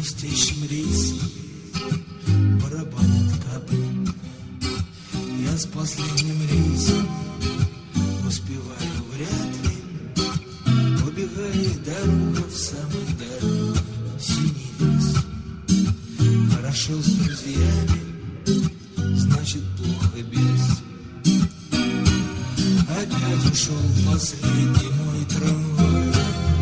блестящем рейсе барабанят капли. Я с последним рейсом успеваю вряд ли. Убегает дорога в самый дальний синий лес. Хорошо с друзьями, значит плохо без. Опять ушел последний мой трамвай.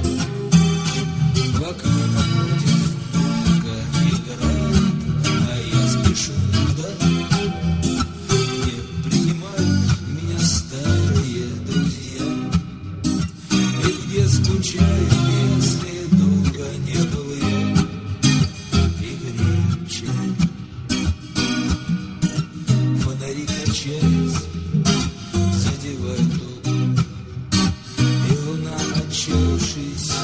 В окне напротив музыка играет, а я спешу туда, где принимают меня старые друзья, и где скучаю, если долго не был я, и греют чай. Фонари качаясь, задевают угол, и луна, отчаявшись,